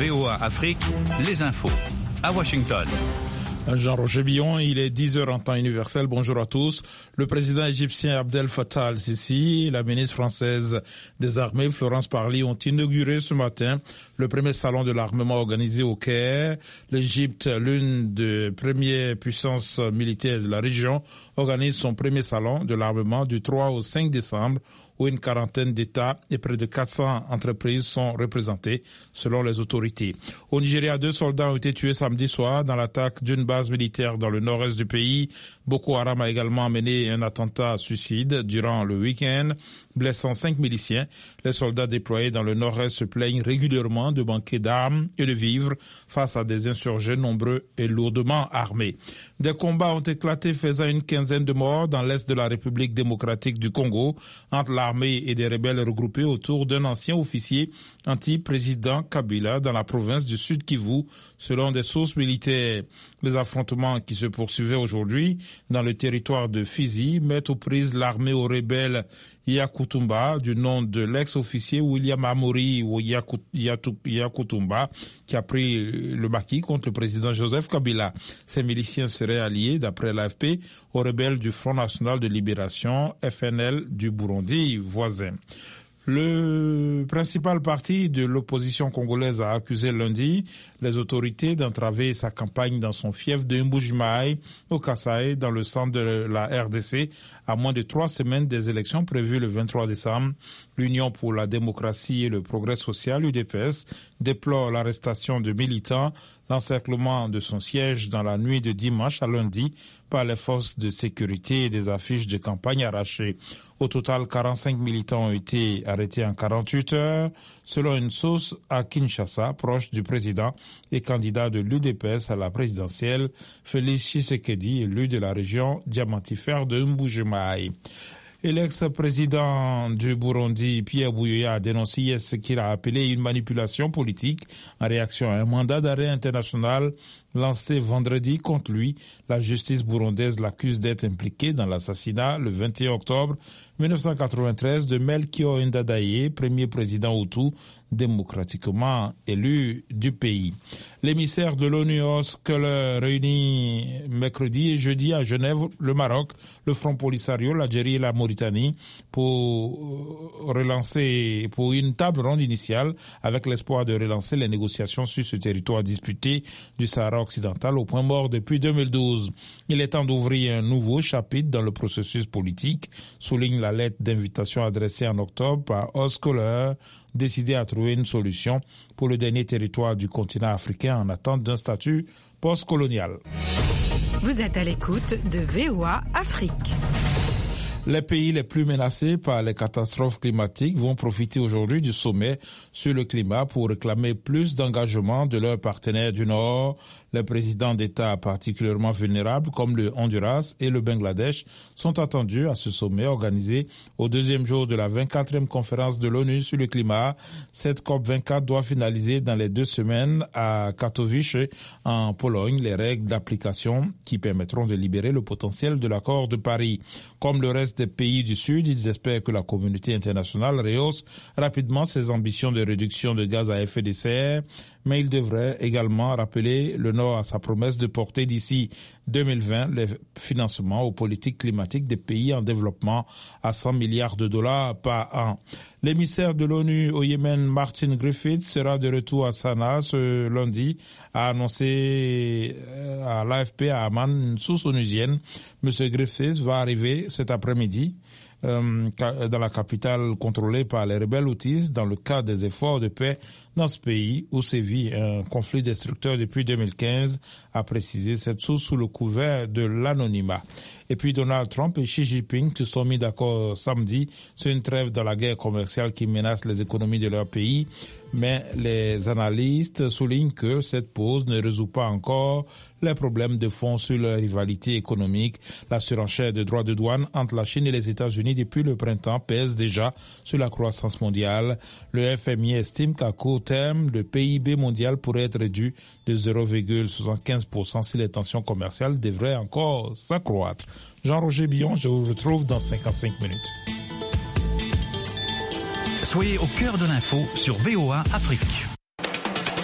VOA Afrique, les infos. À Washington. Jean-Roger Billon, il est 10h en temps universel. Bonjour à tous. Le président égyptien Abdel Fattah al-Sisi et la ministre française des armées Florence Parly ont inauguré ce matin le premier salon de l'armement organisé au Caire. L'Égypte, l'une des premières puissances militaires de la région, organise son premier salon de l'armement du 3 au 5 décembre où une quarantaine d'États et près de 400 entreprises sont représentées selon les autorités. Au Nigeria, 2 soldats ont été tués samedi soir dans l'attaque d'une base militaire dans le nord-est du pays. Boko Haram a également mené un attentat suicide durant le week-end, blessant 5 miliciens. Les soldats déployés dans le nord-est se plaignent régulièrement de manquer d'armes et de vivres face à des insurgés nombreux et lourdement armés. Des combats ont éclaté faisant une quinzaine de morts dans l'est de la République démocratique du Congo entre l'armée et des rebelles regroupés autour d'un ancien officier anti-président Kabila dans la province du Sud Kivu, selon des sources militaires. Les affrontements qui se poursuivaient aujourd'hui dans le territoire de Fizi mettent aux prises l'armée aux rebelles Yakutumba, du nom de l'ex-officier William Amori ou Yakutumba, qui a pris le maquis contre le président Joseph Kabila. Ces miliciens seraient alliés, d'après l'AFP, aux rebelles du Front National de Libération, FNL, du Burundi voisin. Le principal parti de l'opposition congolaise a accusé lundi les autorités d'entraver sa campagne dans son fief de Mbujimaï, au Kasaï, dans le centre de la RDC, à moins de 3 semaines des élections prévues le 23 décembre. L'Union pour la démocratie et le progrès social, UDPS, déplore l'arrestation de militants, l'encerclement de son siège dans la nuit de dimanche à lundi par les forces de sécurité et des affiches de campagne arrachées. Au total, 45 militants ont été arrêtés en 48 heures, selon une source à Kinshasa, proche du président et candidat de l'UDPS à la présidentielle, Félix Tshisekedi, élu de la région diamantifère de Mbujimaï. Et l'ex-président du Burundi, Pierre Buyoya, a dénoncé ce qu'il a appelé une manipulation politique en réaction à un mandat d'arrêt international lancé vendredi contre lui. La justice burundaise l'accuse d'être impliqué dans l'assassinat le 21 octobre 1993 de Melchior Ndadaye, premier président Hutu démocratiquement élu du pays. L'émissaire de l'ONU Oscar réunit mercredi et jeudi à Genève, le Maroc, le Front Polisario, l'Algérie et la Mauritanie pour une table ronde initiale avec l'espoir de relancer les négociations sur ce territoire disputé du Sahara occidental au point mort depuis 2012. Il est temps d'ouvrir un nouveau chapitre dans le processus politique, souligne la lettre d'invitation adressée en octobre par Oscar, décidé à trouver une solution pour le dernier territoire du continent africain en attente d'un statut post-colonial. Vous êtes à l'écoute de VOA Afrique. Les pays les plus menacés par les catastrophes climatiques vont profiter aujourd'hui du sommet sur le climat pour réclamer plus d'engagement de leurs partenaires du Nord. Les présidents d'États particulièrement vulnérables comme le Honduras et le Bangladesh sont attendus à ce sommet organisé au 2e jour de la 24e conférence de l'ONU sur le climat. Cette COP24 doit finaliser dans les 2 semaines à Katowice en Pologne les règles d'application qui permettront de libérer le potentiel de l'accord de Paris. Comme le reste des pays du Sud, ils espèrent que la communauté internationale rehausse rapidement ses ambitions de réduction de gaz à effet de serre, mais il devrait également rappeler le Nord à sa promesse de porter d'ici 2020 les financements aux politiques climatiques des pays en développement à 100 milliards de dollars par an. L'émissaire de l'ONU au Yémen, Martin Griffiths, sera de retour à Sanaa ce lundi, a annoncé à l'AFP à Amman, une source onusienne. Monsieur Griffiths va arriver cet après-midi dans la capitale contrôlée par les rebelles houthis dans le cadre des efforts de paix dans ce pays où sévit un conflit destructeur depuis 2015, a précisé cette source sous le couvert de l'anonymat. Et puis Donald Trump et Xi Jinping se sont mis d'accord samedi sur une trêve dans la guerre commerciale qui menace les économies de leur pays. Mais les analystes soulignent que cette pause ne résout pas encore les problèmes de fond sur leur rivalité économique. La surenchère de droits de douane entre la Chine et les États-Unis depuis le printemps pèse déjà sur la croissance mondiale. Le FMI estime qu'à court terme, le PIB mondial pourrait être réduit de 0,75% si les tensions commerciales devraient encore s'accroître. Jean-Roger Billon, je vous retrouve dans 55 minutes. Soyez au cœur de l'info sur VOA Afrique.